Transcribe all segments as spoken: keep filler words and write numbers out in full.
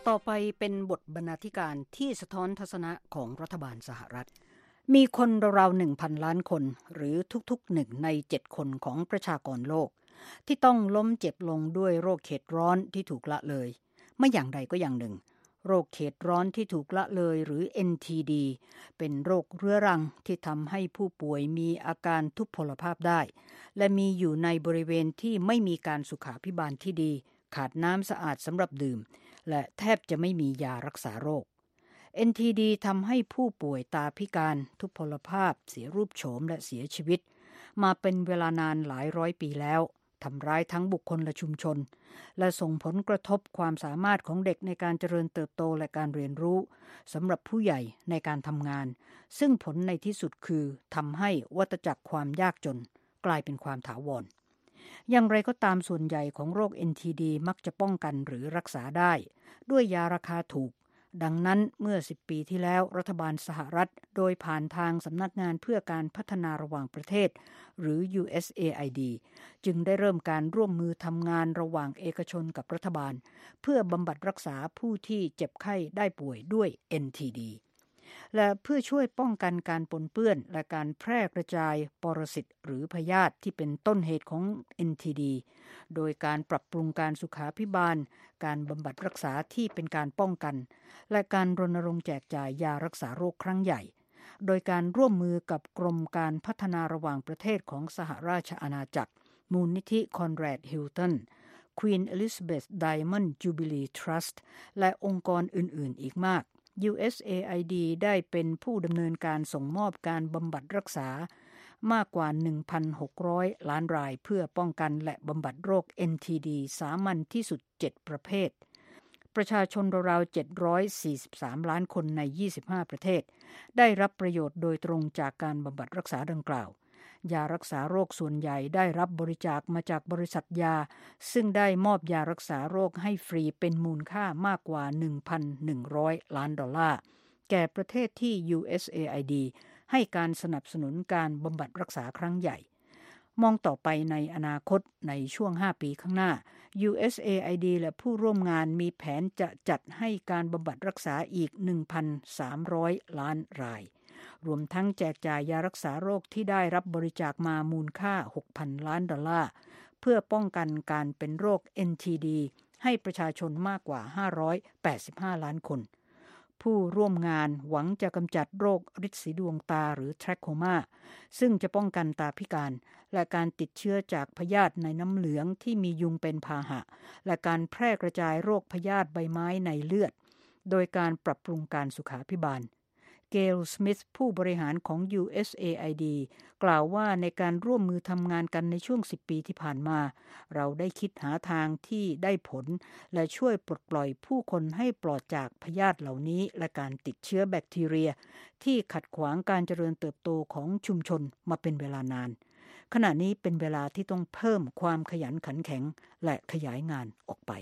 ต่อไปเป็นบทบรรณาธิการที่สะท้อนทัศนะของรัฐบาลสหรัฐมีคนราวๆ หนึ่งพัน ล้านคนหรือทุกๆหนึ่งในเจ็ดคนของประชากรโลกที่ต้องล้มเจ็บลงด้วยโรคเขตร้อนที่ถูกละเลยไม่อย่างใดก็อย่างหนึ่งโรคเขตร้อนที่ถูกละเลยหรือ เอ็น ที ดี เป็นโรคเรื้อรังที่ทำให้ผู้ป่วยมีอาการทุพพลภาพได้และมีอยู่ในบริเวณที่ไม่มีการสุขาภิบาลที่ดีขาดน้ำสะอาดสำหรับดื่มและแทบจะไม่มียารักษาโรค เอ็น ที ดี ทำให้ผู้ป่วยตาพิการทุพพลภาพเสียรูปโฉมและเสียชีวิตมาเป็นเวลานานหลายร้อยปีแล้วทำร้ายทั้งบุคคลและชุมชนและส่งผลกระทบความสามารถของเด็กในการเจริญเติบโตและการเรียนรู้สำหรับผู้ใหญ่ในการทำงานซึ่งผลในที่สุดคือทำให้วัฏจักรความยากจนกลายเป็นความถาวรอย่างไรก็ตามส่วนใหญ่ของโรค เอ็น ที ดี มักจะป้องกันหรือรักษาได้ด้วยยาราคาถูกดังนั้นเมื่อสิบปีที่แล้วรัฐบาลสหรัฐโดยผ่านทางสำนักงานเพื่อการพัฒนาระหว่างประเทศหรือ ยู เอส เอ ไอ ดี จึงได้เริ่มการร่วมมือทำงานระหว่างเอกชนกับรัฐบาลเพื่อบำบัดรักษาผู้ที่เจ็บไข้ได้ป่วยด้วย เอ็น ที ดี และเพื่อช่วยป้องกันการปนเปื้อนและการแพร่กระจายปรสิตหรือพยาธิที่เป็นต้นเหตุของ เอ็น ที ดี โดยการปรับปรุงการสุขาภิบาลการบำบัดรักษาที่เป็นการป้องกันและการรณรงค์แจกจ่ายยารักษาโรคครั้งใหญ่โดยการร่วมมือกับกรมการพัฒนาระหว่างประเทศของสหราชอาณาจักรมูลนิธิคอนแรดฮิลตัน Queen Elizabeth Diamond Jubilee Trust และองค์กรอื่นๆอีกมากยู เอส เอ ไอ ดี ได้เป็นผู้ดำเนินการส่งมอบการบำบัดรักษามากกว่า หนึ่งพันหกร้อย ล้านรายเพื่อป้องกันและบำบัดโรค เอ็น ที ดี สามัญที่สุดเจ็ดประเภทประชาชนราวๆเจ็ดร้อยสี่สิบสามล้านคนในยี่สิบห้าประเทศได้รับประโยชน์โดยตรงจากการบำบัดรักษาดังกล่าวยารักษาโรคส่วนใหญ่ได้รับบริจาคมาจากบริษัทยาซึ่งได้มอบยารักษาโรคให้ฟรีเป็นมูลค่ามากกว่า หนึ่งพันหนึ่งร้อย ล้านดอลลาร์แก่ประเทศที่ ยู เอส เอ ไอ ดี ให้การสนับสนุนการบำบัดรักษาครั้งใหญ่มองต่อไปในอนาคตในช่วงห้าปีข้างหน้า ยู เอส เอ ไอ ดี และผู้ร่วมงานมีแผนจะจัดให้การบำบัดรักษาอีก หนึ่งพันสามร้อย ล้านรายรวมทั้งแจกจ่ายยารักษาโรคที่ได้รับบริจาคมามูลค่า หกพัน ล้านดอลลาร์เพื่อป้องกันการเป็นโรค เอ็น ที ดี ให้ประชาชนมากกว่าห้าร้อยแปดสิบห้าล้านคนผู้ร่วมงานหวังจะกำจัดโรคริดสีดวงตาหรือแทรโคมาซึ่งจะป้องกันตาพิการและการติดเชื้อจากพยาธิในน้ำเหลืองที่มียุงเป็นพาหะและการแพร่กระจายโรคพยาธิใบไม้ในเลือดโดยการปรับปรุงการสุขาภิบาลเกลสมิธผู้บริหารของ ยู เอส เอ ไอ ดี กล่าวว่าในการร่วมมือทำงานกันในช่วงสิบปีที่ผ่านมาเราได้คิดหาทางที่ได้ผลและช่วยปลดปล่อยผู้คนให้ปลอดจากพยาธิเหล่านี้และการติดเชื้อแบคทีเรียที่ขัดขวางการเจริญเติบโตของชุมชนมาเป็นเวลานานขณะนี้เป็นเวลาที่ต้องเพิ่มความขยันขันแข็งและขยายงานออกไป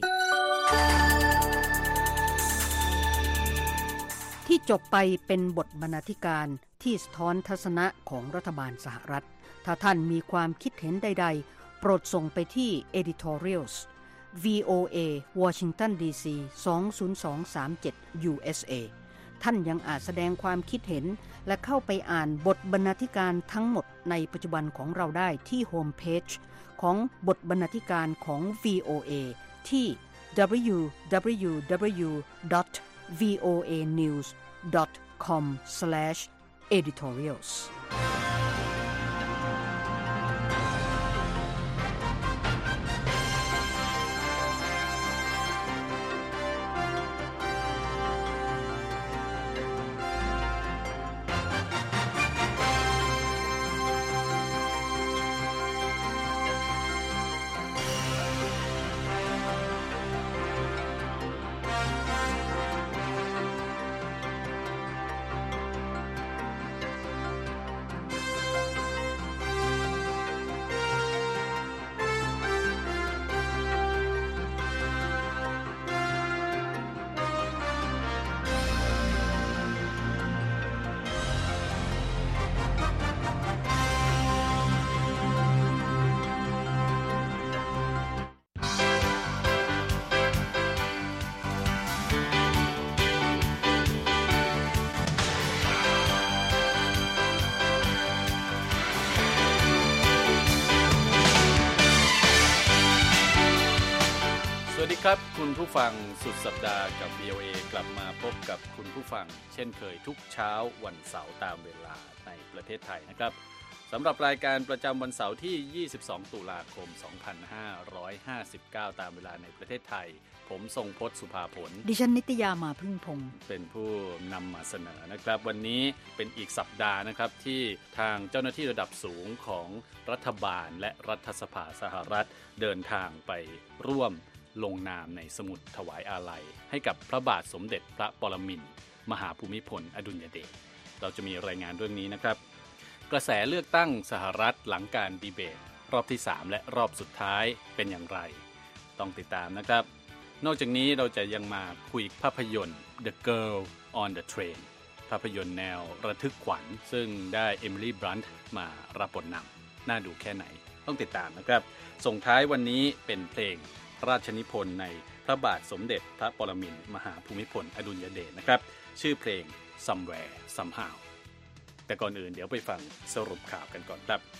ที่จบไปเป็นบทบรรณาธิการที่สะท้อนทัศนะของรัฐบาลสหรัฐถ้าท่านมีความคิดเห็นใดๆโปรดส่งไปที่ editorials วี โอ เอ Washington ดี ซี สอง ศูนย์ สอง สาม เจ็ด ยู เอส เอ ท่านยังอาจแสดงความคิดเห็นและเข้าไปอ่านบทบรรณาธิการทั้งหมดในปัจจุบันของเราได้ที่โฮมเพจของบทบรรณาธิการของ วี โอ เอ ที่ ดับเบิลยู ดับเบิลยู ดับเบิลยู ดอท วี โอ เอ นิวส์ ดอท คอม สแลช เอดิทอเรียลส์สดีครับคุณผู้ฟังสุดสัปดาห์กับ วี โอ เอ กลับมาพบกับคุณผู้ฟังเช่นเคยทุกเช้าวันเสาร์ตามเวลาในประเทศไทยนะครับสำหรับรายการประจำวันเสาร์ที่ยี่สิบสองตุลาคมสองพันห้าร้อยห้าสิบเก้าตามเวลาในประเทศไทยผมทรงพจน์สุภาผลดิฉันนิตยามาพึ่งพงศ์เป็นผู้นำมาเสนอนะครับวันนี้เป็นอีกสัปดาห์นะครับที่ทางเจ้าหน้าที่ระดับสูงของรัฐบาลและรัฐสภาสหรัฐเดินทางไปร่วมลงนามในสมุดถวายอาลัยให้กับพระบาทสมเด็จพระปรมินทรมหาภูมิพลอดุลยเดชเราจะมีรายงานเรื่องนี้นะครับกระแสเลือกตั้งสหรัฐหลังการดีเบตรอบที่สามและรอบสุดท้ายเป็นอย่างไรต้องติดตามนะครับนอกจากนี้เราจะยังมาคุยภาพยนตร์ The Girl on the Train ภาพยนตร์แนวระทึกขวัญซึ่งได้เอมิลี่ บลันท์มารับบทนำน่าดูแค่ไหนต้องติดตามนะครับส่งท้ายวันนี้เป็นเพลงพระราชนิพนธ์ในพระบาทสมเด็จพระปรมินทรมหาภูมิพลอดุลยเดชนะครับชื่อเพลง Somewhere Somehow แต่ก่อนอื่นเดี๋ยวไปฟังสรุปข่าวกันก่อนครับ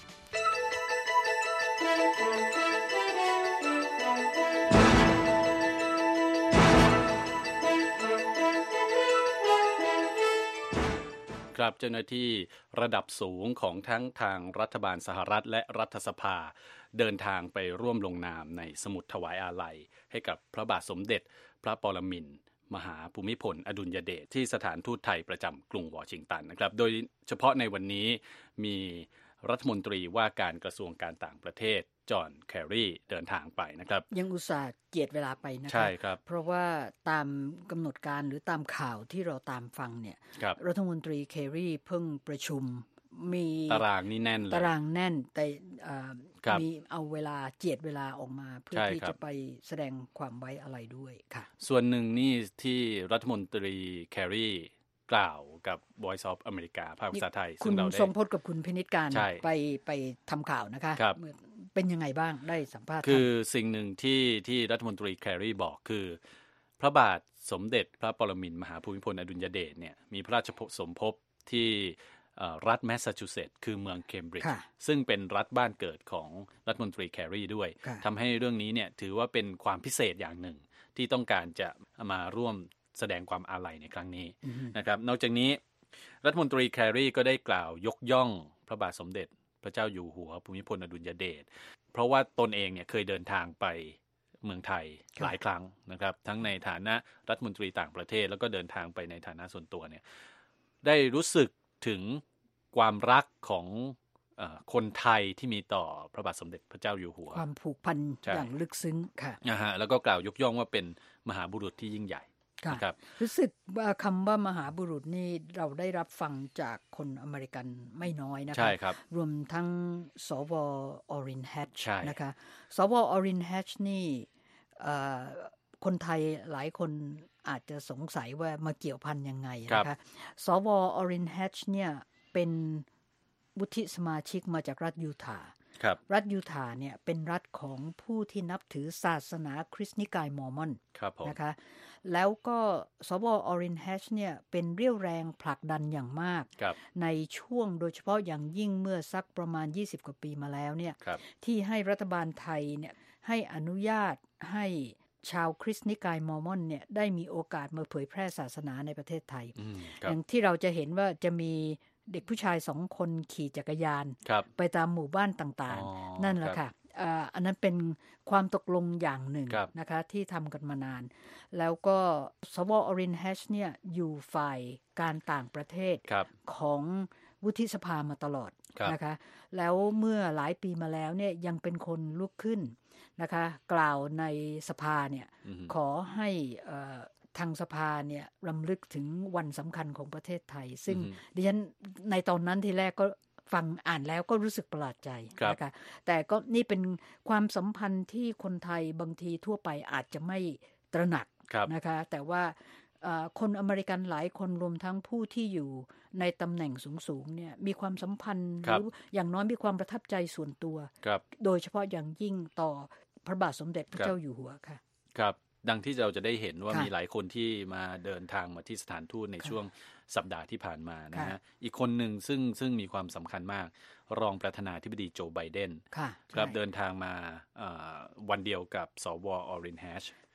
ครับเจ้าหน้าที่ระดับสูงของทั้งทางรัฐบาลสหรัฐและรัฐสภาเดินทางไปร่วมลงนามในสมุดถวายอาลัยให้กับพระบาทสมเด็จพระปรมินทรมหาภูมิพลอดุลยเดชที่สถานทูตไทยประจำกรุงวอชิงตันนะครับโดยเฉพาะในวันนี้มีรัฐมนตรีว่าการกระทรวงการต่างประเทศจอห์นแคร์รีเดินทางไปนะครับยังอุตส่าห์เจียดเวลาไปนะครับใช่ครับเพราะว่าตามกำหนดการหรือตามข่าวที่เราตามฟังเนี่ยรรัฐมนตรีแคร์รีเพิ่งประชุมมีตารางนี่แน่นเลยตารางแน่นแต่มีเอาเวลาเจียดเวลาออกมาเพื่อที่จะไปแสดงความไว้อะไรด้วยค่ะส่วนหนึ่งนี่ที่รัฐมนตรีแคร์รีกล่าวกับ Voice of America ภาคภาษาไทยคุณทรงพจน์กับคุณพินิจการไปไปทำข่าวนะคะเป็นยังไงบ้างได้สัมภาษณ์คือสิ่งหนึ่งที่ที่รัฐมนตรีแคร์รีบอกคือพระบาทสมเด็จพระปรมินทรมหาภูมิพลอดุลยเดชเนี่ยมีพระราชสมภพที่รัฐแมสซาชูเซตส์คือเมืองเคมบริดจ์ซึ่งเป็นรัฐบ้านเกิดของรัฐมนตรีแคร์รีด้วยทำให้เรื่องนี้เนี่ยถือว่าเป็นความพิเศษอย่างหนึ่งที่ต้องการจะมาร่วมแสดงความอาลัยในครั้งนี้นะครับนอกจากนี้รัฐมนตรีแคร์รีก็ได้กล่าวยกย่องพระบาทสมเด็จพระเจ้าอยู่หัวภูมิพลอดุลยเดชเพราะว่าตนเองเนี่ยเคยเดินทางไปเมืองไทยหลายครั้งนะครับทั้งในฐานะรัฐมนตรีต่างประเทศแล้วก็เดินทางไปในฐานะส่วนตัวเนี่ยได้รู้สึกถึงความรักของเอ่อคนไทยที่มีต่อพระบาทสมเด็จพระเจ้าอยู่หัวความผูกพันอย่างลึกซึ้งค่ะนะฮะแล้วก็กล่าวยกย่องว่าเป็นมหาบุรุษที่ยิ่งใหญ่นะครับรู้สึกว่าคำว่ามหาบุรุษนี่เราได้รับฟังจากคนอเมริกันไม่น้อยนะคะใช่ครับรวมทั้งสวออรินแฮชนะคะสวออรินแฮชนี่คนไทยหลายคนอาจจะสงสัยว่ามาเกี่ยวพันยังไงนะคะสวออรินแฮชเนี่ยเป็นวุฒิสมาชิกมาจากรัฐยูทาห์รัฐยูทาห์เนี่ยเป็นรัฐของผู้ที่นับถือศาสนาคริสต์นิกายมอร์มอนนะคะแล้วก็สวออรินแฮชเนี่ยเป็นเรี่ยวแรงผลักดันอย่างมากในช่วงโดยเฉพาะอย่างยิ่งเมื่อสักประมาณยี่สิบกว่าปีมาแล้วเนี่ยที่ให้รัฐบาลไทยเนี่ยให้อนุญาตให้ชาวคริสต์นิกายมอร์มอนเนี่ยได้มีโอกาสมาเผยแพร่ศาสนาในประเทศไทยอย่างที่เราจะเห็นว่าจะมีเด็กผู้ชายสองคนขี่จักรยานไปตามหมู่บ้านต่างๆนั่นแหละค่ะอันนั้นเป็นความตกลงอย่างหนึ่งนะคะที่ทำกันมานานแล้วก็สวออรินแฮชเนี่ยอยู่ฝ่ายการต่างประเทศของวุฒิสภามาตลอดนะคะแล้วเมื่อหลายปีมาแล้วเนี่ยยังเป็นคนลุกขึ้นนะคะกล่าวในสภาเนี่ยขอให้ทางสภาเนี่ยรำลึกถึงวันสำคัญของประเทศไทยซึ่งดิฉันในตอนนั้นทีแรกก็ฟังอ่านแล้วก็รู้สึกประหลาดใจนะคะแต่ก็นี่เป็นความสัมพันธ์ที่คนไทยบางทีทั่วไปอาจจะไม่ตระหนักนะคะแต่ว่าคนอเมริกันหลายคนรวมทั้งผู้ที่อยู่ในตำแหน่งสูงๆเนี่ยมีความสัมพันธ์หรืออย่างน้อยมีความประทับใจส่วนตัวโดยเฉพาะอย่างยิ่งต่อพระบาทสมเด็จพระเจ้าอยู่หัวค่ะครับดังที่เราจะได้เห็นว่ามีหลายคนที่มาเดินทางมาที่สถานทูตในช่วงสัปดาห์ที่ผ่านมานะฮะอีกคนหนึ่งซึ่งซึ่งมีความสำคัญมากรองประธานาธิบดีโจไบเดนครับเดินทางมาวันเดียวกับสวออรินแฮช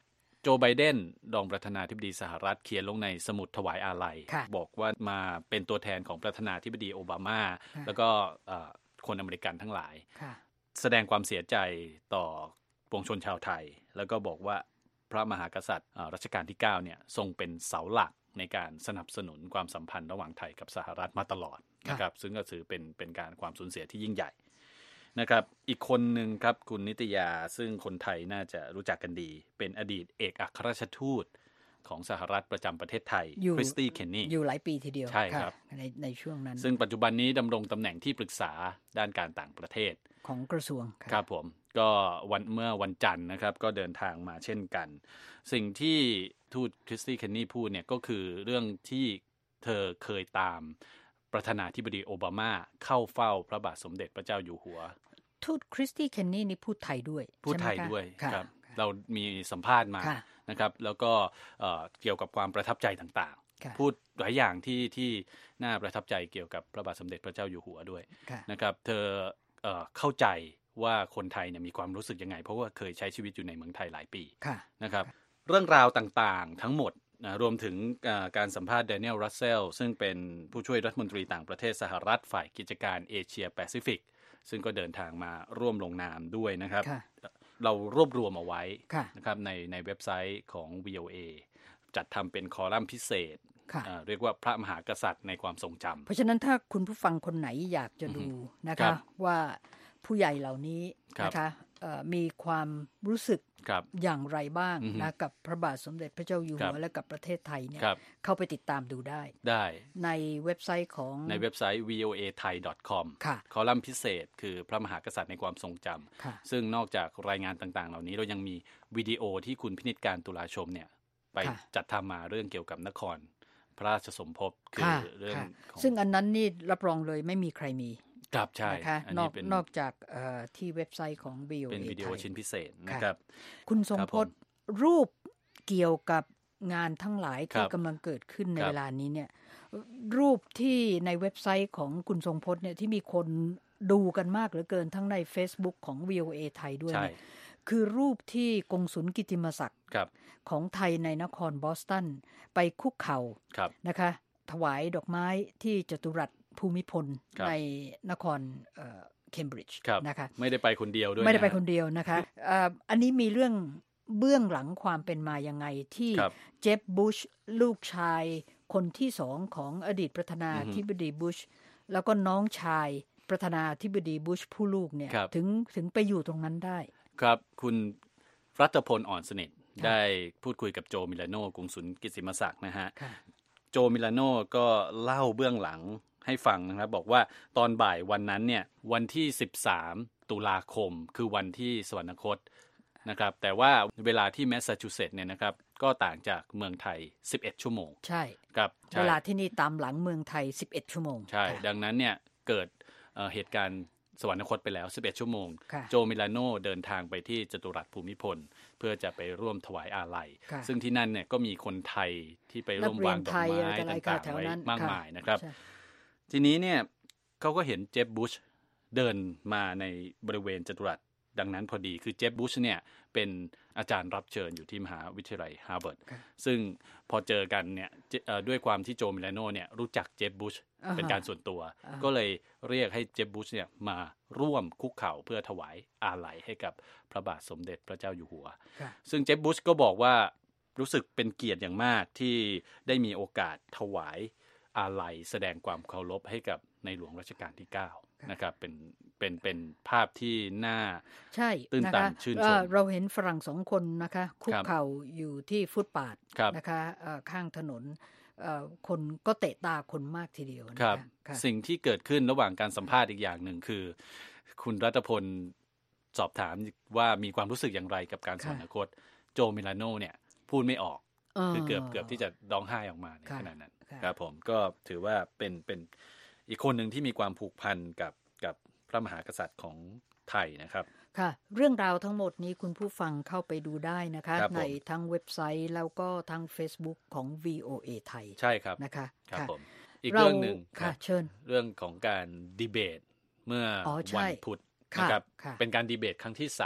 โจไบเดนรองประธานาธิบดีสหรัฐเขียนลงในสมุดถวายอาลัยบอกว่ามาเป็นตัวแทนของประธานาธิบดีโอบามาแล้วก็คนอเมริกันทั้งหลายแสดงความเสียใจต่อปวงชนชาวไทยแล้วก็บอกว่าพระมหากษัตริย์รัชกาลที่เก้าเนี่ยทรงเป็นเสาหลักในการสนับสนุนความสัมพันธ์ระหว่างไทยกับสหรัฐมาตลอดนะครับซึ่งก็ถือเป็นเป็นการความสูญเสียที่ยิ่งใหญ่นะครับอีกคนหนึ่งครับคุณนิตยาซึ่งคนไทยน่าจะรู้จักกันดีเป็นอดีตเอกอัครราชทูตของสหรัฐประจำประเทศไทยคริสตี้เคนนี่อยู่หลายปีทีเดียวใช่ครับในในช่วงนั้นซึ่งปัจจุบันนี้ดำรงตำแหน่งที่ปรึกษาด้านการต่างประเทศของกระทรวงครับผมก็วันเมื่อวันจันทร์นะครับก็เดินทางมาเช่นกันสิ่งที่ทูตคริสตี้เคนนี่พูดเนี่ยก็คือเรื่องที่เธอเคยตามประธานาธิบดีโอบามาเข้าเฝ้าพระบาทสมเด็จพระเจ้าอยู่หัวทูตคริสตี้เคนนี่นี่พูดไทยด้วยพูดไทยด้วยครับเรามีสัมภาษณ์มานะครับแล้วก็เกี่ยวกับความประทับใจต่างๆพูดหลายอย่างที่ที่น่าประทับใจเกี่ยวกับพระบาทสมเด็จพระเจ้าอยู่หัวด้วยนะครับเธอเข้าใจว่าคนไทยเนี่ยมีความรู้สึกยังไงเพราะว่าเคยใช้ชีวิตอยู่ในเมืองไทยหลายปีนะครับเรื่องราวต่างๆทั้งหมดนะรวมถึงการสัมภาษณ์ Daniel Russell ซึ่งเป็นผู้ช่วยรัฐมนตรีต่างประเทศสหรัฐฝ่ายกิจการเอเชียแปซิฟิกซึ่งก็เดินทางมาร่วมลงนามด้วยนะครับเรารวบรวมเอาไว้นะครับในในเว็บไซต์ของ วี โอ เอ จัดทำเป็นคอลัมน์พิเศษเรียกว่าพระมหากษัตริย์ในความทรงจำเพราะฉะนั้นถ้าคุณผู้ฟังคนไหนอยากจะดูนะคะว่าผู้ใหญ่เหล่านี้นะคะมีความรู้สึกอย่างไรบ้างนะกับพระบาทสมเด็จพระเจ้าอยู่หัวและกับประเทศไทยเนี่ยเข้าไปติดตามดูได้ได้ในเว็บไซต์ของในเว็บไซต์ วี โอ เอ ไทย ดอท คอม คอลัมน์พิเศษคือพระมหากษัตริย์ในความทรงจำซึ่งนอกจากรายงานต่างๆเหล่านี้เรายังมีวิดีโอที่คุณพินิจการตุลาชมเนี่ยไปจัดทำมาเรื่องเกี่ยวกับนครพระราชสมภพคือเรื่องของซึ่งอันนั้นนี่รับรองเลยไม่มีใครมีครับใช่นะคะนอกนอกจากที่เว็บไซต์ของ วี โอ เอเป็นวิดีโอชิ้นพิเศษนะครับคุณทรงพจน์รูปเกี่ยวกับงานทั้งหลายที่กำลังเกิดขึ้นในเวลานี้เนี่ยรูปที่ในเว็บไซต์ของคุณทรงพจน์เนี่ยที่มีคนดูกันมากเหลือเกินทั้งใน Facebook ของ วี โอ เอ ไทยด้วยเนี่ยคือรูปที่กงสุลกิติมศักดิ์ของไทยในนครบอสตันไปคุกเข่านะคะถวายดอกไม้ที่จตุรัสภูมิพลในนครเคมบริดจ์นะคะไม่ได้ไปคนเดียวด้วยไม่ได้ไปคนเดียวนะคะอันนี้มีเรื่องเบื้องหลังความเป็นมายังไงที่เจฟบุชลูกชายคนที่สองของอดีตประธานาธิบดีบุชแล้วก็น้องชายประธานาธิบดีบุชผู้ลูกเนี่ยถึงถึงไปอยู่ตรงนั้นได้ครับคุณรัตพลอ่อนสนิทได้พูดคุยกับโจมิลาโนกงสุลกิติมศักดิ์นะฮะโจมิลาโนก็เล่าเบื้องหลังให้ฟังนะครับบอกว่าตอนบ่ายวันนั้นเนี่ยวันที่สิบสามตุลาคมคือวันที่สวรรคตนะครับแต่ว่าเวลาที่แมสซาชูเซตส์เนี่ยนะครับก็ต่างจากเมืองไทยสิบเอ็ดชั่วโมงใช่ครับเวลาที่นี่ตามหลังเมืองไทยสิบเอ็ดชั่วโมงใช่ดังนั้นเนี่ยเกิด เอ่อ เหตุการณ์สวรรคตไปแล้วสิบเอ็ดชั่วโมงโจมิลาโนเดินทางไปที่จตุรัสภูมิพลเพื่อจะไปร่วมถวายอาลัยซึ่งที่นั่นเนี่ยก็มีคนไทยที่ไปร่วมวางดอกไม้ต่างๆไว้มากมายนะครับทีนี้เนี่ยเขาก็เห็นเจฟบุชเดินมาในบริเวณจตุรัสดังนั้นพอดีคือเจฟบุชเนี่ยเป็นอาจารย์รับเชิญอยู่ที่มหาวิทยาลัยฮาร์วาร์ดซึ่งพอเจอกันเนี่ยด้วยความที่โจมิลาโนเนี่ยรู้จักเจฟบุชเป็นการส่วนตัวก็เลยเรียกให้เจฟบุชเนี่ยมาร่วมคุกเข่าเพื่อถวายอาลัยให้กับพระบาทสมเด็จพระเจ้าอยู่หัวซึ่งเจฟบุชก็บอกว่ารู้สึกเป็นเกียรติอย่างมากที่ได้มีโอกาสถวายอาลัยแสดงความเคารพให้กับในหลวงรัชกาลที่เก้านะครับเป็นเป็นเป็นภาพที่น่าใช่ตื่นตันชื่นชมเราเห็นฝรั่งสองคนนะคะคุกเข่าอยู่ที่ฟุตบาทนะคะข้างถนนคนก็เตะตาคนมากทีเดียวนะครับสิ่งที่เกิดขึ้นระหว่างการสัมภาษณ์อีกอย่างหนึ่งคือคุณรัตพลสอบถามว่ามีความรู้สึกอย่างไรกับการสวรรคตโจมิลาโนเนี่ยพูดไม่ออกคือเกือบเกือบที่จะร้องไห้ออกมาในขณะนั้นครับผมก็ถือว่าเป็นเป็นอีกคนหนึ่งที่มีความผูกพันกับกับพระมหากษัตริย์ของไทยนะครับค่ะเรื่องราวทั้งหมดนี้คุณผู้ฟังเข้าไปดูได้นะคะในทั้งเว็บไซต์แล้วก็ทั้ง Facebook ของ วี โอ เอ ไทยใช่ครับนะคะครับผมอีกเรื่องนึงค่ะเชิญเรื่องของการดีเบตเมื่อวันพุธนะครับเป็นการดีเบตครั้งที่สาม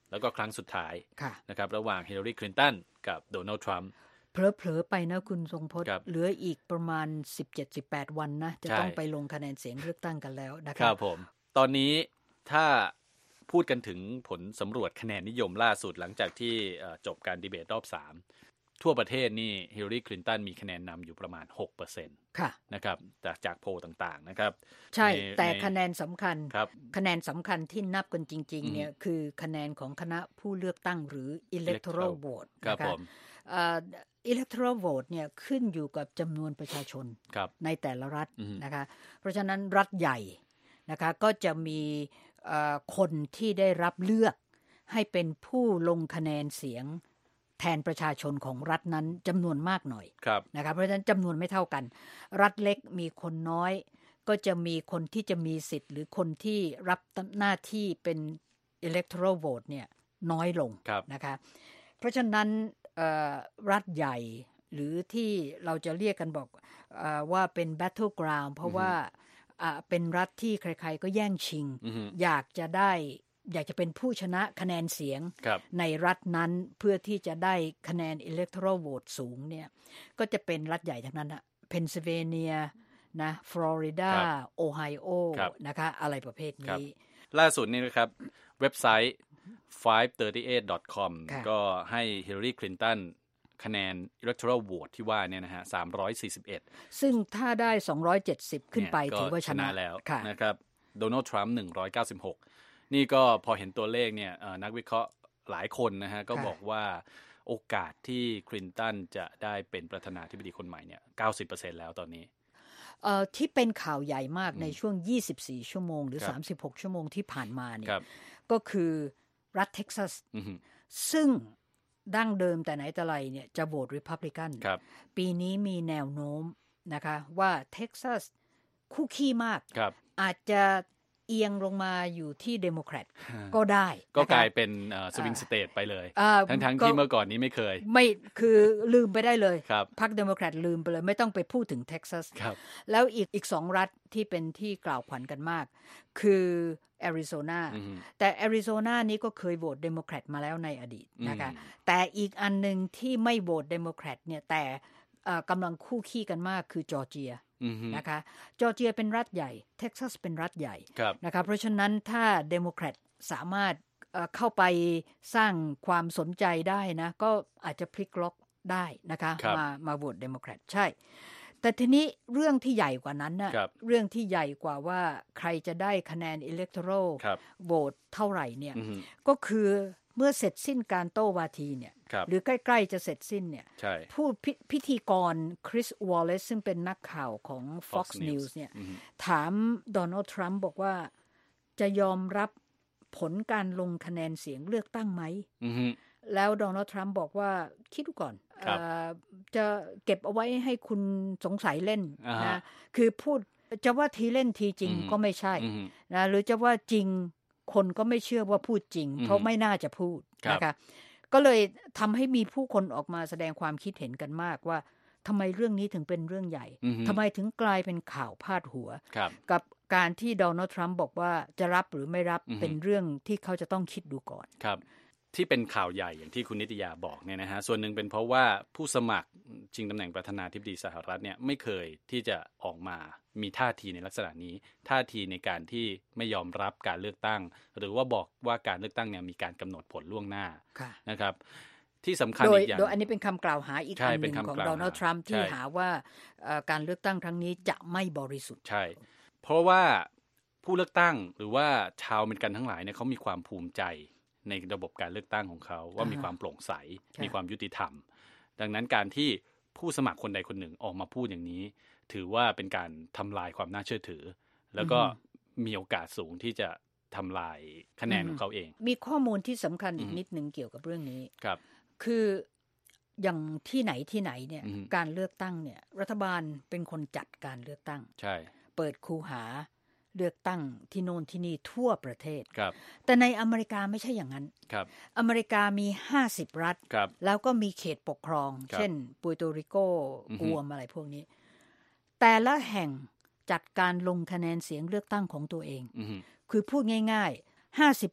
แล้วก็ครั้งสุดท้ายค่ะนะครับระหว่างฮิลลารีคลินตันกับโดนัลด์ทรัมป์เผลอๆไปนะคุณทรงพจน์เหลืออีกประมาณ สิบเจ็ดสิบแปด วันนะจะต้องไปลงคะแนนเสียงเลือกตั้งกันแล้วนะครับครับผมตอนนี้ถ้าพูดกันถึงผลสำรวจคะแนนนิยมล่าสุดหลังจากที่จบการดีเบตรอบสามทั่วประเทศนี่ฮิลลารีคลินตันมีคะแนนนำอยู่ประมาณ หกเปอร์เซ็นต์ค่ะนะครับจากจากโพลต่างๆนะครับใช่แต่คะแนนสำคัญคะแนนสำคัญที่นับกันจริงๆเนี่ยคือคะแนนของคณะผู้เลือกตั้งหรือ electoral vote นะครับเอ่อ electoral vote เนี่ยขึ้นอยู่กับจำนวนประชาชนในแต่ละรัฐนะคะเพราะฉะนั้นรัฐใหญ่นะคะก็จะมีคนที่ได้รับเลือกให้เป็นผู้ลงคะแนนเสียงแทนประชาชนของรัฐนั้นจำนวนมากหน่อยนะคะเพราะฉะนั้นจำนวนไม่เท่ากันรัฐเล็กมีคนน้อยก็จะมีคนที่จะมีสิทธิ์หรือคนที่รับหน้าที่เป็น electoral vote เนี่ยน้อยลงนะคะเพราะฉะนั้นรัฐใหญ่หรือที่เราจะเรียกกันบอกว่าเป็น battle ground เพราะว่าเป็นรัฐที่ใครๆก็แย่งชิงอยากจะได้อยากจะเป็นผู้ชนะคะแนนเสียงในรัฐนั้นเพื่อที่จะได้คะแนน electoral vote สูงเนี่ยก็จะเป็นรัฐใหญ่ทั้งนั้นนะเพนซิลเวเนียนะฟลอริดาโอไฮโอนะคะอะไรประเภทนี้ล่าสุดนี่นะครับเว็บไซต์ ไฟว์ สามสิบแปด ดอท คอม ก็ให้ฮิลลารีคลินตันคะแนน electoral vote ที่ว่าเนี่ยนะฮะสามร้อยสี่สิบเอ็ดซึ่งถ้าได้สองร้อยเจ็ดสิบขึ้นไปถือว่าชนะแล้วนะครับโดนัลด์ทรัมป์หนึ่งร้อยเก้าสิบหกนี่ก็พอเห็นตัวเลขเนี่ยนักวิเคราะห์หลายคนนะฮะก็บอกว่าโอกาสที่คลินตันจะได้เป็นประธานาธิบดีคนใหม่เนี่ย เก้าสิบเปอร์เซ็นต์ แล้วตอนนี้เอ่อที่เป็นข่าวใหญ่มากในช่วงยี่สิบสี่ชั่วโมงหรือสามสิบหกชั่วโมงที่ผ่านมาเนี่ยก็คือรัฐเท็กซัสซึ่งดั้งเดิมแต่ไหนแต่ไรเนี่ยจะโหวตริพับลิกันปีนี้มีแนวโน้มนะคะว่าเท็กซัสคู่ขี้มากอาจจะเอียงลงมาอยู่ที่เดโมแครตก็ได้ก็กลายเป็นสวิงสเตทไปเลยทั้งๆที่เมื่อก่อนนี้ไม่เคยไม่คือลืมไปได้เลยพรรคเดโมแครตลืมไปเลยไม่ต้องไปพูดถึงเท็กซัสแล้วอีกอีกสองรัฐที่เป็นที่กล่าวขวัญกันมากคือแอริโซนาแต่แอริโซนานี้ก็เคยโหวตเดโมแครตมาแล้วในอดีตนะคะแต่อีกอันนึงที่ไม่โหวตเดโมแครตเนี่ยแต่กำลังคู่ขี้กันมากคือจอร์เจียนะคะจอร์เจียเป็นรัฐใหญ่เท็กซัสเป็นรัฐใหญ่นะคะเพราะฉะนั้นถ้าเดโมแครตสามารถเข้าไปสร้างความสนใจได้นะก็อาจจะพลิกล็อกได้นะคะมามาโหวตเดโมแครตใช่แต่ทีนี้เรื่องที่ใหญ่กว่านั้นนะเรื่องที่ใหญ่กว่าว่าใครจะได้คะแนน electoral vote เท่าไหร่เนี่ยก็คือเมื่อเสร็จสิ้นการโต้วาทีเนี่ยหรือใกล้ๆจะเสร็จสิ้นเนี่ยผู้พิธีกรคริสวอลเลซซึ่งเป็นนักข่าวของ Fox News เนี่ยถามโดนัลด์ทรัมป์บอกว่าจะยอมรับผลการลงคะแนนเสียงเลือกตั้งไหมแล้วโดนัลด์ทรัมป์บอกว่าคิดดูก่อนจะเก็บเอาไว้ให้คุณสงสัยเล่นนะคือพูดจะว่าทีเล่นทีจริงก็ไม่ใช่นะหรือจะว่าจริงคนก็ไม่เชื่อว่าพูดจริงเพราะไม่น่าจะพูดนะคะก็เลยทำให้มีผู้คนออกมาแสดงความคิดเห็นกันมากว่าทำไมเรื่องนี้ถึงเป็นเรื่องใหญ่ทำไมถึงกลายเป็นข่าวพาดหัวกับการที่โดนัลด์ทรัมป์บอกว่าจะรับหรือไม่รับเป็นเรื่องที่เขาจะต้องคิดดูก่อนครับที่เป็นข่าวใหญ่อย่างที่คุณนิตยาบอกเนี่ยนะฮะส่วนหนึ่งเป็นเพราะว่าผู้สมัครชิงตำแหน่งประธานาธิบดีสหรัฐเนี่ยไม่เคยที่จะออกมามีท่าทีในลักษณะนี้ท่าทีในการที่ไม่ยอมรับการเลือกตั้งหรือว่าบอกว่าการเลือกตั้งเนี่ยมีการกำหนดผลล่วงหน้านะครับที่สำคัญอีกอย่างโดยอันนี้เป็นคำกล่าวหาอีกอันหนึ่งของโดนัลด์ทรัมป์ที่หาว่าการเลือกตั้งครั้งนี้จะไม่บริสุทธิ์ใช่เพราะว่าผู้เลือกตั้งหรือว่าชาวอเมริกันทั้งหลายเนี่ยเขามีความภูมิใจในระบบการเลือกตั้งของเขาว่ามีความโปร่งใสมีความยุติธรรมดังนั้นการที่ผู้สมัครคนใดคนหนึ่งออกมาพูดอย่างนี้ถือว่าเป็นการทำลายความน่าเชื่อถือแล้วก็มีโอกาสสูงที่จะทำลายคะแนนของเขาเองมีข้อมูลที่สำคัญอีกนิดนึงเกี่ยวกับเรื่องนี้ครับคืออย่างที่ไหนที่ไหนเนี่ยการเลือกตั้งเนี่ยรัฐบาลเป็นคนจัดการเลือกตั้งใช่เปิดคูหาเลือกตั้งที่โน่นที่นี่ทั่วประเทศครับแต่ในอเมริกาไม่ใช่อย่างนั้นครับอเมริกามีห้าสิบรัฐแล้วก็มีเขตปกครองเช่นปูโตริโกกัวมอะไรพวกนี้แต่ละแห่งจัดการลงคะแนนเสียงเลือกตั้งของตัวเองคือพูดง่ายๆห้าสิบรัฐ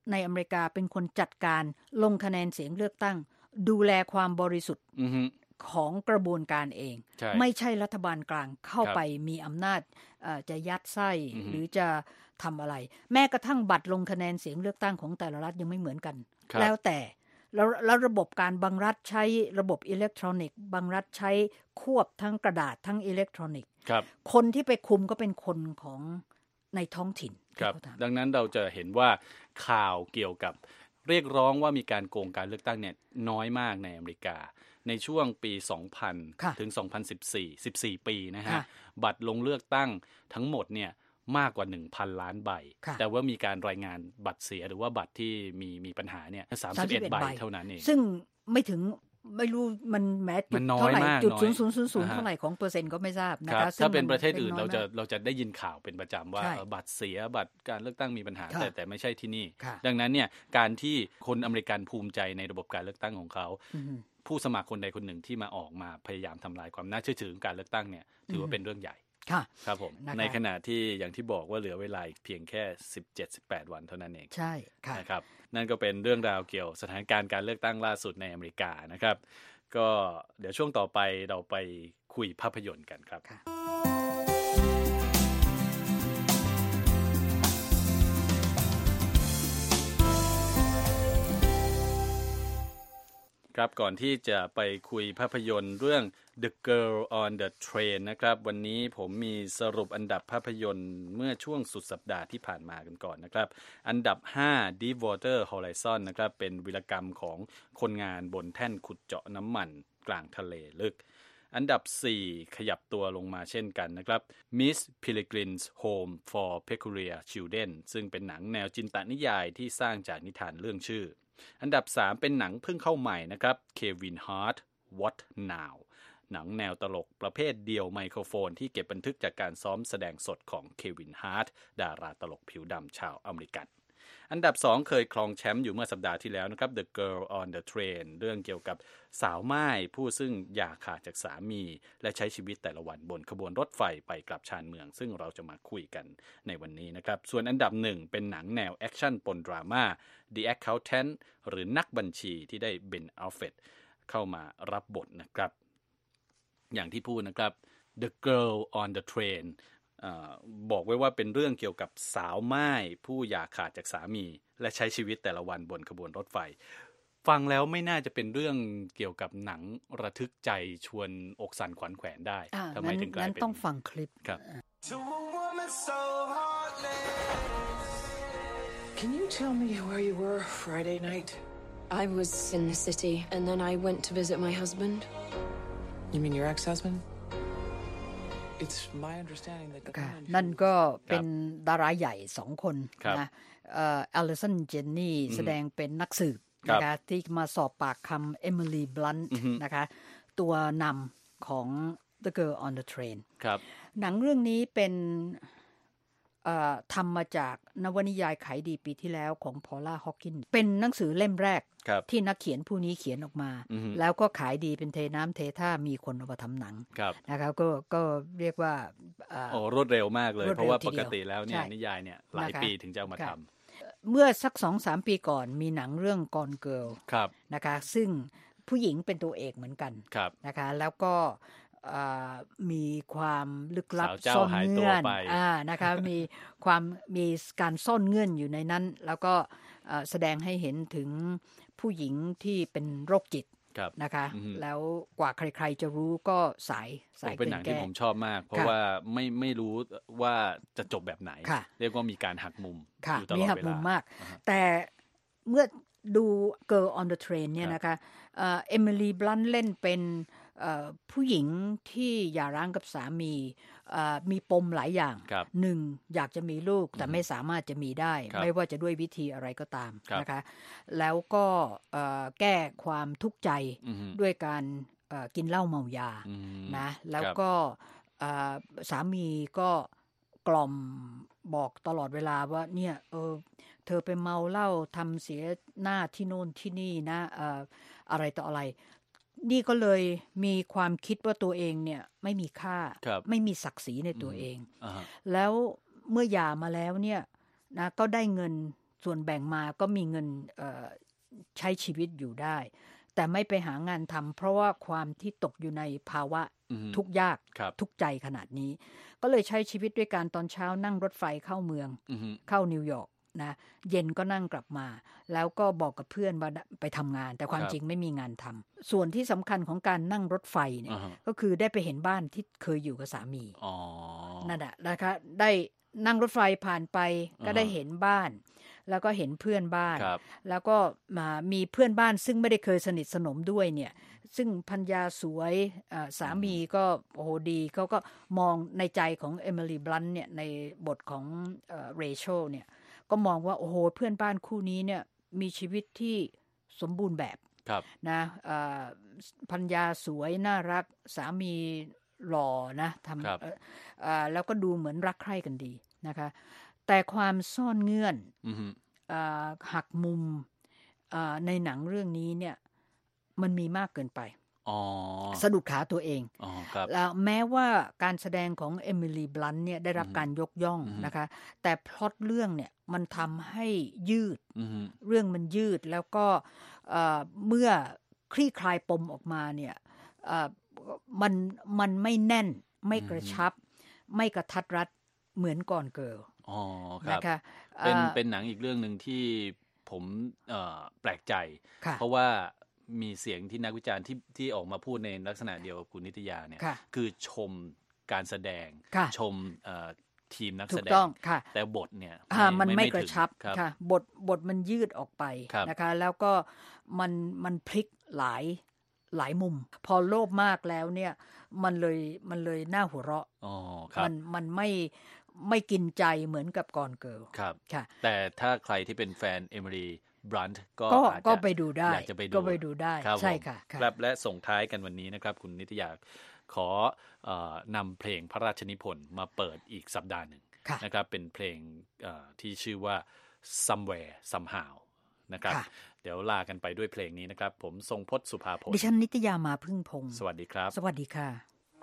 ในอเมริกาเป็นคนจัดการลงคะแนนเสียงเลือกตั้งดูแลความบริสุทธิ์ของกระบวนการเองไม่ใช่รัฐบาลกลางเข้าไปมีอำนาจจะยัดไส้หรือจะทำอะไรแม้กระทั่งบัตรลงคะแนนเสียงเลือกตั้งของแต่ละรัฐยังไม่เหมือนกันแล้วแต่แล้วแล้วระบบการบางรัฐใช้ระบบอิเล็กทรอนิกส์บางรัฐใช้ควบทั้งกระดาษทั้งอิเล็กทรอนิกส์ ค, คนที่ไปคุมก็เป็นคนของในท้องถิ่นครับดังนั้นเราจะเห็นว่าข่าวเกี่ยวกับเรียกร้องว่ามีการโกงการเลือกตั้งเนี่ยน้อยมากในอเมริกาในช่วงปีสองพันถึงสองพันสิบสี่ สิบสี่ปีนะฮะบัตรลงเลือกตั้งทั้งหมดเนี่ยมากกว่า หนึ่งพัน ล้านใบแต่ว่ามีการรายงานบัตรเสียหรือว่าบัตรที่มีมีปัญหาเนี่ยสามสิบเอ็ดใบเท่านั้นเองซึ่งไม่ถึงไม่รู้มันแม้จุดเท่าไหร่จุดศูนย์ ศูนย์ ศูนย์ ศูนย์เท่าไหร่ของเปอร์เซ็นต์ก็ไม่ทราบนะคะถ้าเป็นประเทศอื่นเราจะเราจะได้ยินข่าวเป็นประจำว่าบัตรเสียบัตรการเลือกตั้งมีปัญหาแต่แต่ไม่ใช่ที่นี่ดังนั้นเนี่ยการที่คนอเมริกันภูมิใจในระบบการเลือกตั้งของเขาผู้สมัครคนใดคนหนึ่งที่มาออกมาพยายามทำลายความน่าเชื่อถือของการเลือกตั้งเนี่ยถือว่าเป็นเรื่องใหญ่ครับผมในขณะที่อย่างที่บอกว่าเหลือเวลาเพียงแค่ สิบเจ็ด สิบแปด วันเท่านั้นเองใช่ค่ะนะครับนั่นก็เป็นเรื่องราวเกี่ยวสถานการณ์การเลือกตั้งล่าสุดในอเมริกานะครับก็เดี๋ยวช่วงต่อไปเราไปคุยภาพยนตร์กันครับครับก่อนที่จะไปคุยภาพยนตร์เรื่อง The Girl on the Train นะครับวันนี้ผมมีสรุปอันดับภาพยนตร์เมื่อช่วงสุดสัปดาห์ที่ผ่านมากันก่อนนะครับอันดับห้า Deepwater Horizon นะครับเป็นวีรกรรมของคนงานบนแท่นขุดเจาะน้ำมันกลางทะเลลึกอันดับสี่ขยับตัวลงมาเช่นกันนะครับ Miss Peregrine's Home for Peculiar Children ซึ่งเป็นหนังแนวจินตนิยายที่สร้างจากนิทานเรื่องชื่ออันดับสามเป็นหนังเพิ่งเข้าใหม่นะครับ Kevin Hart What Now หนังแนวตลกประเภทเดี่ยวไมโครโฟนที่เก็บบันทึกจากการซ้อมแสดงสดของเควินฮาร์ทดาราตลกผิวดำชาวอเมริกันอันดับสองเคยครองแชมป์อยู่เมื่อสัปดาห์ที่แล้วนะครับ The Girl on the Train เรื่องเกี่ยวกับสาวม่ายผู้ซึ่งอย่าขาดจากสามีและใช้ชีวิตแต่ละวันบนขบวนรถไฟไปกลับชานเมืองซึ่งเราจะมาคุยกันในวันนี้นะครับส่วนอันดับหนึ่งเป็นหนังแนวแอคชั่นปนดราม่า The Accountant หรือนักบัญชีที่ได้เบน อัลเฟรดเข้ามารับบทนะครับอย่างที่พูดนะครับ The Girl on the Train เอ่อบอกไว้ว่าเป็นเรื่องเกี่ยวกับสาวม่ายผู้อย่าขาดจากสามีและใช้ชีวิตแต่ละวันบนขบวนรถไฟฟังแล้วไม่น่าจะเป็นเรื่องเกี่ยวกับหนังระทึกใจชวนอกสั่นขวัญแขวนได้ทำไมถึงกลายเป็นต้องฟังคลิปครับ Can you tell me where you were Friday night? I was in the city and then I went to visit my husband. You mean your ex-husband?It's my understanding that นั่นก็เป็นดาราใหญ่สองคนนะเอ่ออลิสันเจนนี่แสดงเป็นนักสืบนะคะที่มาสอบปากคำเอมิลีบลันท์นะคะตัวนำของ The Girl on the Train ครับหนังเรื่องนี้เป็นเอ่อทำมาจากนวนิยายขายดีปีที่แล้วของพอลล่าฮอว์กินส์เป็นหนังสือเล่มแรกที่นักเขียนผู้นี้เขียนออกมาแล้วก็ขายดีเป็นเทน้ำเทท่ามีคนเอามาทำหนังนะครับก็ก็เรียกว่าโอ้รวดเร็วมากเลยเพราะว่าปกติแล้วเนี่ยนิยายเนี่ยหลายปีถึงจะเอามาทำเมื่อสัก สองถึงสาม ปีก่อนมีหนังเรื่อง Gone Girl นะคะซึ่งผู้หญิงเป็นตัวเอกเหมือนกันนะคะแล้วก็มีความลึกลับซ่อนเงื่อนอ่านะคะมีความมีการซ่อนเงื่อนอยู่ในนั้นแล้วก็แสดงให้เห็นถึงผู้หญิงที่เป็นโรคจิตนะคะแล้วกว่าใครๆจะรู้ก็สายสายเป็นหนังที่ผมชอบมากเพราะว่าไม่ไม่รู้ว่าจะจบแบบไหนเรียกว่ามีการหักมุมอยู่ตลอดเวลามีหักมุมมากแต่เมื่อดู Girl on the Train เนี่ยนะคะเอมิลี บลันท์เล่นเป็นผู้หญิงที่หย่าร้างกับสามีมีปมหลายอย่างหนึ่งอยากจะมีลูกแต่ไม่สามารถจะมีได้ไม่ว่าจะด้วยวิธีอะไรก็ตามนะคะแล้วก็แก้ความทุกข์ใจด้วยการกินเหล้าเมายานะแล้วก็สามีก็กล่อมบอกตลอดเวลาว่าเนี่ยเออเธอไปเมาเหล้าทำเสียหน้าที่โน่นที่นี่นะอะไรต่ออะไรนี่ก็เลยมีความคิดว่าตัวเองเนี่ยไม่มีค่าไม่มีศักดิ์ศรีในตัวเองแล้วเมื่อหย่ามาแล้วเนี่ยนะก็ได้เงินส่วนแบ่งมาก็มีเงินเอ่อใช้ชีวิตอยู่ได้แต่ไม่ไปหางานทำเพราะว่าความที่ตกอยู่ในภาวะทุกข์ยากทุกข์ใจขนาดนี้ก็เลยใช้ชีวิตด้วยการตอนเช้านั่งรถไฟเข้าเมืองเข้านิวยอร์กนะเย็นก็นั่งกลับมาแล้วก็บอกกับเพื่อนว่าไปทำงานแต่ความจริงไม่มีงานทำส่วนที่สำคัญของการนั่งรถไฟเนี่ยก็คือได้ไปเห็นบ้านที่เคยอยู่กับสามีนั่นแหละนะคะได้นั่งรถไฟผ่านไปก็ได้เห็นบ้านแล้วก็เห็นเพื่อนบ้านแล้วก็มามีเพื่อนบ้านซึ่งไม่ได้เคยสนิทสนมด้วยเนี่ยซึ่งภรรยาสวยสามีก็โอ้โหดีเขาก็มองในใจของเอมิลีบลันท์เนี่ยในบทของเรเชลเนี่ยก็มองว่าโอ้โหเพื่อนบ้านคู่นี้เนี่ยมีชีวิตที่สมบูรณ์แบบนะภรรยาสวยน่ารักสามีหล่อนะทำแล้วก็ดูเหมือนรักใคร่กันดีนะคะแต่ความซ่อนเงื่อนหักมุมในหนังเรื่องนี้เนี่ยมันมีมากเกินไปสะดุดขาตัวเองแล้วแม้ว่าการแสดงของเอมิลีบลันท์เนี่ยได้รับการยกย่องนะคะแต่พล็อตเรื่องเนี่ยมันทำให้ยืดเรื่องมันยืดแล้วก็เมื่อคลี่คลายปมออกมาเนี่ยมันมันไม่แน่นไม่กระชับไม่กระทัดรัดเหมือนก่อนเกิร์ลอ๋อครับนะคะเป็นเป็นหนังอีกเรื่องนึงที่ผมเอ่อแปลกใจเพราะว่ามีเสียงที่นักวิจารณ์ที่ที่ออกมาพูดในลักษณะเดียวกับคุณนิตยาเนี่ยคือชมการแสดงชมเอ่อทีมนักแสดงแต่บทเนี่ยมันไม่กระชับค่ะบทบทมันยืดออกไปนะคะแล้วก็มันมันพลิกหลายหลายมุมพอโลภมากแล้วเนี่ยมันเลยมันเลยน่าหัวเราะอ๋อครับมันมันไม่ไม่กินใจเหมือนกับก่อนเกิร์ลครับค่ะแต่ถ้าใครที่เป็นแฟนเอมิลีบลันท์ก็อาจจะก็ไปดูได้อยากจะไปดูก็ไปดูได้ใช่ค่ะครับและส่งท้ายกันวันนี้นะครับคุณนิตยาขอเอ่อนำเพลงพระราชนิพนธ์มาเปิดอีกสัปดาห์หนึ่งนะครับเป็นเพลงเอ่อที่ชื่อว่า Somewhere Somehow นะครับเดี๋ยวลากันไปด้วยเพลงนี้นะครับผมทรงพจน์สุภาพลดิฉันนิตยามาพึ่งพงศ์สวัสดีครับสวัสดีค่ะ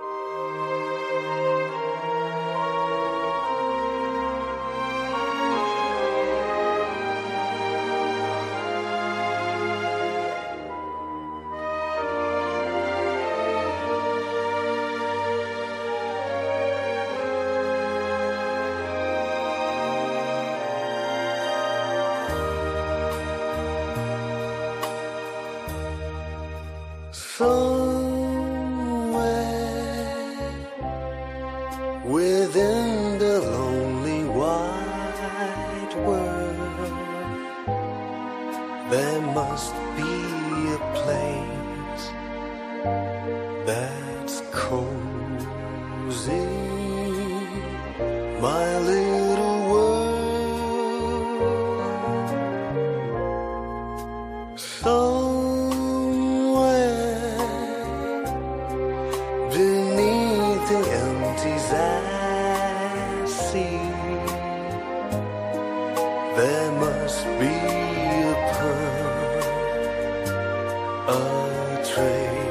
Within the lonely wide world, there must be a place that's cozy, my little world. Somewhere beneath the empty there must be a pearl, a trace.